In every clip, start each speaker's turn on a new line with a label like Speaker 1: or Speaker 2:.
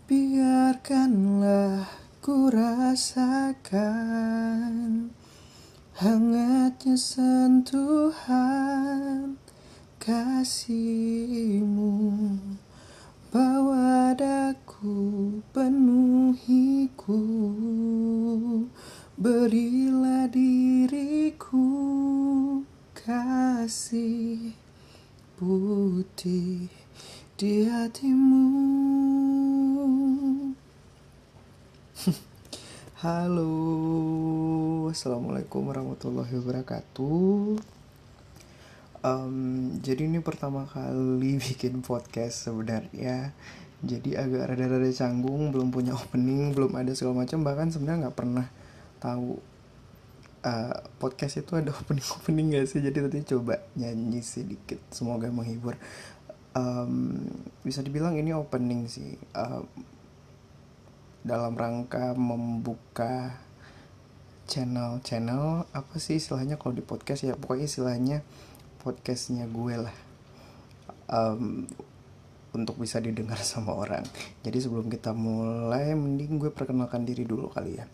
Speaker 1: Biarkanlah ku rasakan hangatnya sentuhan kasihmu. Bawa daku, penuhiku, berilah diriku kasih putih di hatimu. Halo, assalamualaikum warahmatullahi wabarakatuh. Jadi ini pertama kali bikin podcast sebenarnya. Jadi agak rada-rada canggung, belum punya opening, belum ada segala macam. Bahkan sebenarnya nggak pernah tahu podcast itu ada opening gak sih. Jadi nanti coba nyanyi sedikit, semoga menghibur. Bisa dibilang ini opening sih, dalam rangka membuka channel apa sih istilahnya kalau di podcast ya, pokoknya istilahnya podcastnya gue lah, untuk bisa didengar sama orang. Jadi sebelum kita mulai, mending gue perkenalkan diri dulu kali ya.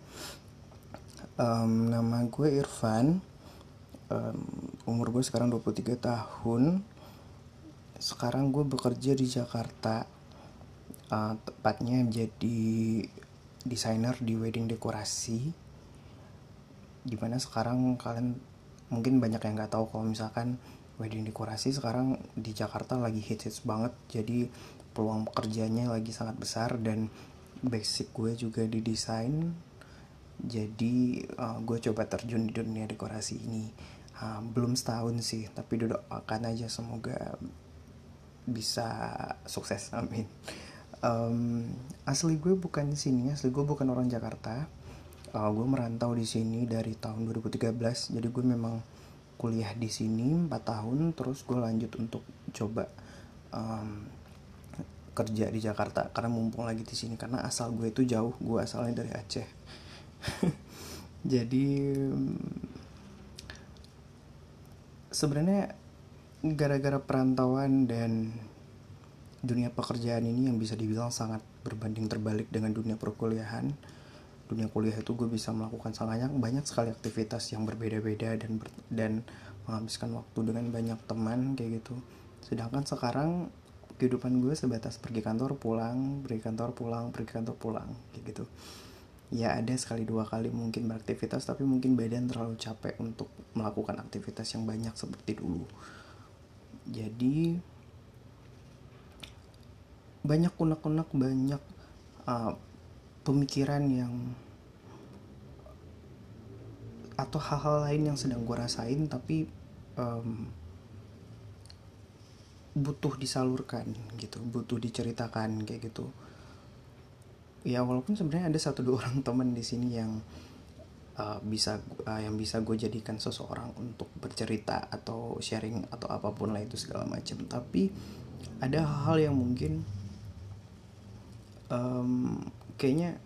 Speaker 1: Nama gue Irfan, umur gue sekarang 23 tahun. Sekarang gue bekerja di Jakarta, tepatnya jadi desainer di wedding dekorasi. Dimana sekarang kalian mungkin banyak yang nggak tahu kalau misalkan wedding dekorasi sekarang di Jakarta lagi hits banget. Jadi peluang pekerjaannya lagi sangat besar, dan basic gue juga di desain. Jadi gue coba terjun di dunia dekorasi ini. Belum setahun sih, tapi doakan aja semoga bisa sukses, amin. Asli gue bukan di sini, asli gue bukan orang Jakarta. Gue merantau di sini dari tahun 2013. Jadi gue memang kuliah di sini 4 tahun, terus gue lanjut untuk coba kerja di Jakarta karena mumpung lagi di sini, karena asal gue itu jauh, gue asalnya dari Aceh. Jadi sebenarnya gara-gara perantauan dan dunia pekerjaan ini yang bisa dibilang sangat berbanding terbalik dengan dunia perkuliahan. Dunia kuliah itu gue bisa melakukan sangat banyak sekali aktivitas yang berbeda-beda dan menghabiskan waktu dengan banyak teman kayak gitu. Sedangkan sekarang kehidupan gue sebatas pergi kantor pulang kayak gitu. Ya ada sekali dua kali mungkin beraktivitas, tapi mungkin badan terlalu capek untuk melakukan aktivitas yang banyak seperti dulu. Jadi banyak unek-unek, banyak pemikiran yang atau hal-hal lain yang sedang gue rasain, tapi butuh disalurkan gitu, butuh diceritakan kayak gitu. Ya walaupun sebenarnya ada 1-2 orang teman di sini yang bisa gue jadikan seseorang untuk bercerita atau sharing atau apapun lah itu segala macam, tapi ada hal yang mungkin kayaknya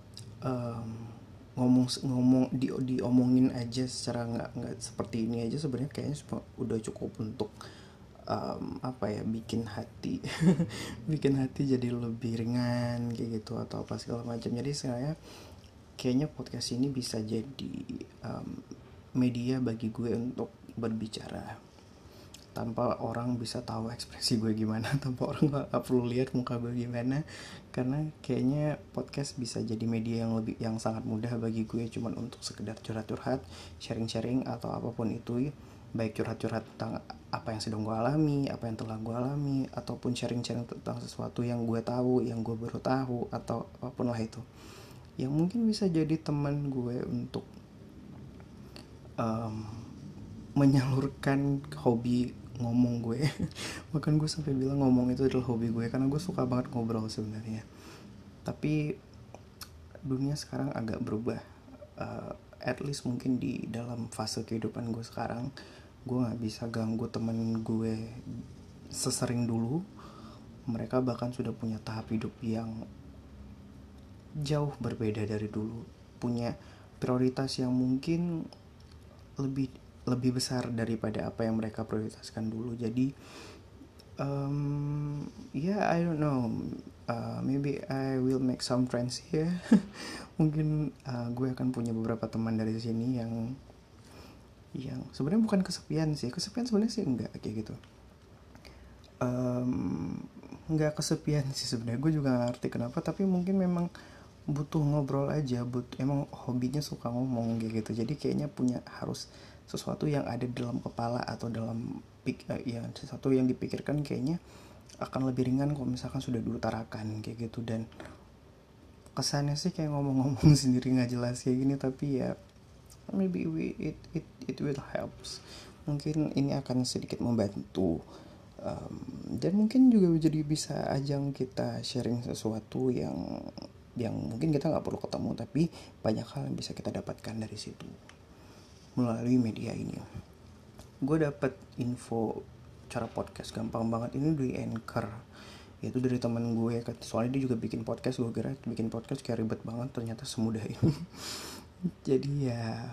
Speaker 1: diomongin aja secara nggak seperti ini aja sebenarnya kayaknya udah cukup untuk bikin hati bikin hati jadi lebih ringan kayak gitu atau apa segala macam. Jadi saya kayaknya podcast ini bisa jadi media bagi gue untuk berbicara tanpa orang bisa tahu ekspresi gue gimana, tanpa orang gak perlu lihat muka gue gimana, karena kayaknya podcast bisa jadi media yang sangat mudah bagi gue, cuman untuk sekedar curhat-curhat, sharing-sharing atau apapun itu, baik curhat-curhat tentang apa yang sedang gue alami, apa yang telah gue alami, ataupun sharing-sharing tentang sesuatu yang gue tahu, yang gue baru tahu, atau apapun lah itu, yang mungkin bisa jadi teman gue untuk menyalurkan hobi ngomong gue. Bahkan gue sampai bilang ngomong itu adalah hobi gue, karena gue suka banget ngobrol sebenarnya. Tapi dunia sekarang agak berubah, at least mungkin di dalam fase kehidupan gue sekarang, gue gak bisa ganggu temen gue sesering dulu. Mereka bahkan sudah punya tahap hidup yang jauh berbeda dari dulu, punya prioritas yang mungkin lebih besar daripada apa yang mereka prioritaskan dulu. Jadi I don't know, maybe I will make some friends here. Mungkin gue akan punya beberapa teman dari sini yang sebenarnya bukan kesepian sebenarnya sih enggak kayak gitu. Nggak kesepian sih sebenarnya, gue juga gak ngerti kenapa, tapi mungkin memang butuh ngobrol aja, emang hobinya suka ngomong kayak gitu, jadi kayaknya punya harus sesuatu yang ada di dalam kepala atau dalam ya sesuatu yang dipikirkan kayaknya akan lebih ringan kalau misalkan sudah diutarakan kayak gitu. Dan kesannya sih kayak ngomong-ngomong sendiri nggak jelas kayak gini, tapi ya maybe it will helps, mungkin ini akan sedikit membantu. Dan mungkin juga jadi bisa ajang kita sharing sesuatu yang mungkin kita nggak perlu ketemu, tapi banyak hal yang bisa kita dapatkan dari situ melalui media ini. Gue dapet info cara podcast gampang banget ini dari Anchor, yaitu dari teman gue, soalnya dia juga bikin podcast. Gue kira bikin podcast kayak ribet banget, ternyata semudah ini. Jadi ya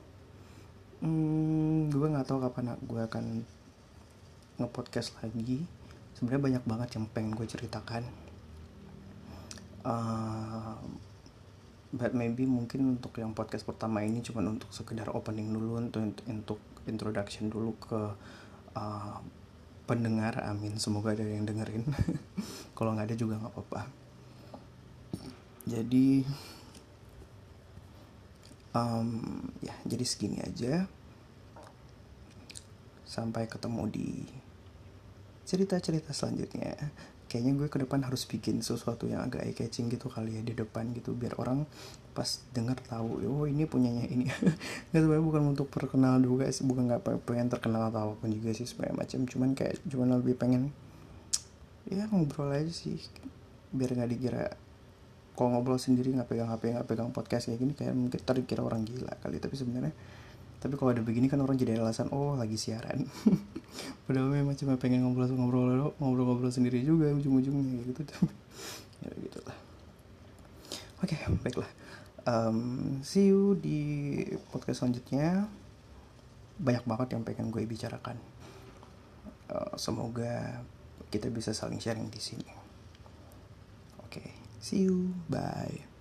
Speaker 1: gue nggak tahu kapan gue akan nge-podcast lagi. Sebenarnya banyak banget yang pengen gue ceritakan, but maybe mungkin untuk yang podcast pertama ini cuma untuk sekedar opening dulu, untuk introduction dulu ke pendengar. Amin, semoga ada yang dengerin. Kalau nggak ada juga nggak apa-apa. Jadi ya jadi segini aja. Sampai ketemu di cerita-cerita selanjutnya. Kayaknya gue ke depan harus bikin sesuatu yang agak eye-catching gitu kali ya di depan gitu, biar orang pas denger tahu, oh ini punyanya ini. Nggak, sebenarnya bukan untuk terkenal juga sih, bukan nggak pengen terkenal atau apapun juga sih sebenarnya macam, cuman lebih pengen ya ngobrol aja sih, biar nggak dikira kalau ngobrol sendiri nggak pegang HP, nggak pegang podcast kayak gini, kayak mungkin dikira orang gila kali. Tapi kalau ada begini kan orang jadi alasan, oh lagi siaran. Padahal memang cuma pengen ngobrol sendiri juga ujung-ujungnya gitu. Ya gitulah. Oke, baiklah. See you di podcast selanjutnya. Banyak banget yang pengen gue bicarakan. Semoga kita bisa saling sharing di sini. Oke, see you, bye.